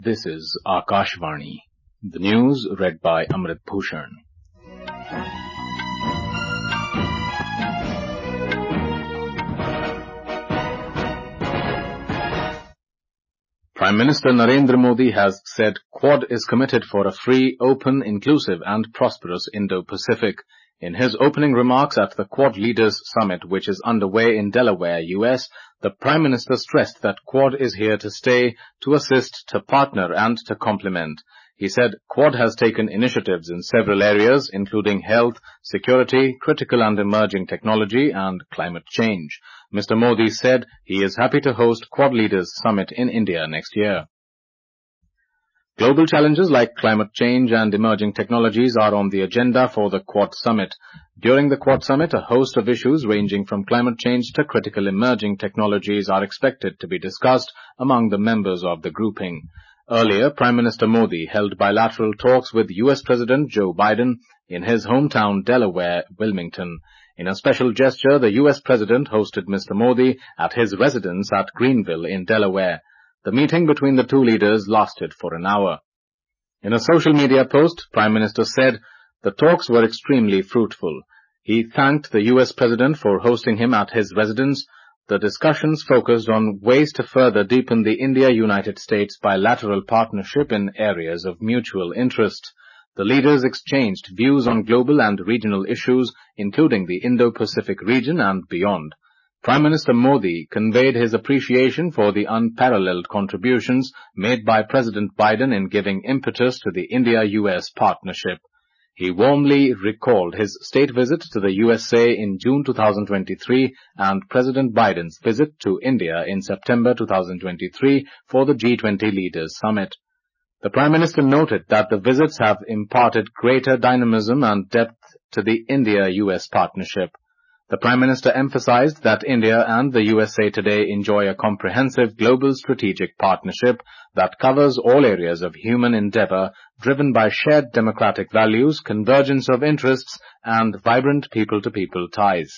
This is Akashvani. The news read by Amrit Bhushan. Prime Minister Narendra Modi has said Quad is committed for a free, open, inclusive and prosperous Indo-Pacific. In his opening remarks at the Quad Leaders Summit, which is underway in Delaware, US, the Prime Minister stressed that Quad is here to stay, to assist, to partner and to complement. He said Quad has taken initiatives in several areas, including health, security, critical and emerging technology and climate change. Mr. Modi said he is happy to host Quad Leaders Summit in India next year. Global challenges like climate change and emerging technologies are on the agenda for the Quad Summit. During the Quad Summit, a host of issues ranging from climate change to critical emerging technologies are expected to be discussed among the members of the grouping. Earlier, Prime Minister Modi held bilateral talks with US President Joe Biden in his hometown Delaware, Wilmington. In a special gesture, the US President hosted Mr. Modi at his residence at Greenville in Delaware. The meeting between the two leaders lasted for an hour. In a social media post, Prime Minister said the talks were extremely fruitful. He thanked the US President for hosting him at his residence. The discussions focused on ways to further deepen the India-United States bilateral partnership in areas of mutual interest. The leaders exchanged views on global and regional issues, including the Indo-Pacific region and beyond. Prime Minister Modi conveyed his appreciation for the unparalleled contributions made by President Biden in giving impetus to the India-US partnership. He warmly recalled his state visit to the USA in June 2023 and President Biden's visit to India in September 2023 for the G20 Leaders Summit. The Prime Minister noted that the visits have imparted greater dynamism and depth to the India-US partnership. The Prime Minister emphasized that India and the USA today enjoy a comprehensive global strategic partnership that covers all areas of human endeavor, driven by shared democratic values, convergence of interests, and vibrant people-to-people ties.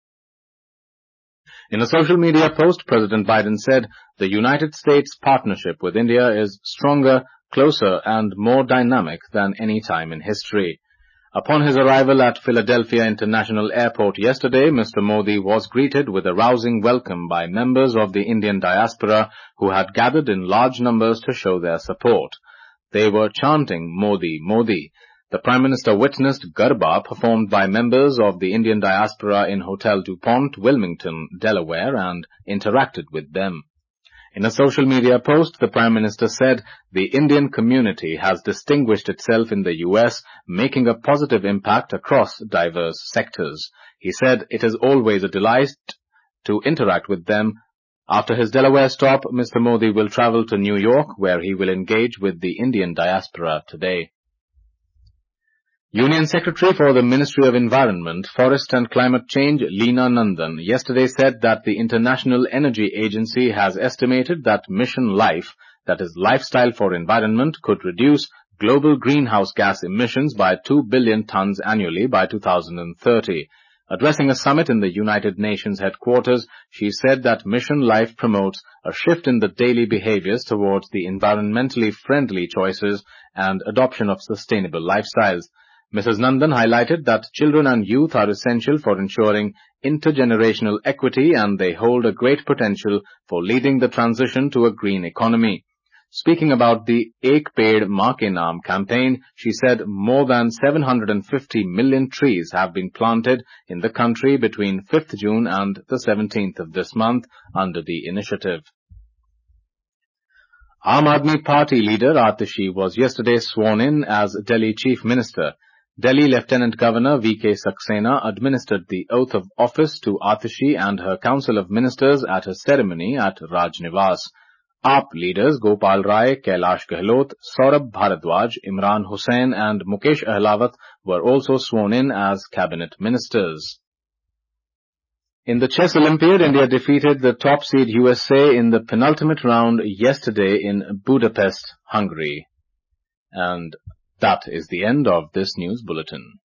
In a social media post, President Biden said the United States partnership with India is stronger, closer, and more dynamic than any time in history. Upon his arrival at Philadelphia International Airport yesterday, Mr. Modi was greeted with a rousing welcome by members of the Indian diaspora who had gathered in large numbers to show their support. They were chanting Modi, Modi. The Prime Minister witnessed Garba performed by members of the Indian diaspora in Hotel DuPont, Wilmington, Delaware, and interacted with them. In a social media post, the Prime Minister said the Indian community has distinguished itself in the US, making a positive impact across diverse sectors. He said it is always a delight to interact with them. After his Delaware stop, Mr. Modi will travel to New York, where he will engage with the Indian diaspora today. Union Secretary for the Ministry of Environment, Forest and Climate Change, Leena Nandan, yesterday said that the International Energy Agency has estimated that Mission Life, that is Lifestyle for Environment, could reduce global greenhouse gas emissions by 2 billion tons annually by 2030. Addressing a summit in the United Nations headquarters, she said that Mission Life promotes a shift in the daily behaviors towards the environmentally friendly choices and adoption of sustainable lifestyles. Mrs. Nandan highlighted that children and youth are essential for ensuring intergenerational equity and they hold a great potential for leading the transition to a green economy. Speaking about the Ek Ped Maa Ke Naam campaign, she said more than 750 million trees have been planted in the country between 5th June and the 17th of this month under the initiative. Aam Aadmi Party leader Atishi was yesterday sworn in as Delhi Chief Minister. Delhi Lieutenant Governor V.K. Saxena administered the oath of office to Atishi and her Council of Ministers at a ceremony at Raj Niwas. AAP leaders Gopal Rai, Kailash Gehlot, Saurabh Bharadwaj, Imran Hussain and Mukesh Ahlawat were also sworn in as cabinet ministers. In the Chess Olympiad, India defeated the top seed USA in the penultimate round yesterday in Budapest, Hungary. And that is the end of this news bulletin.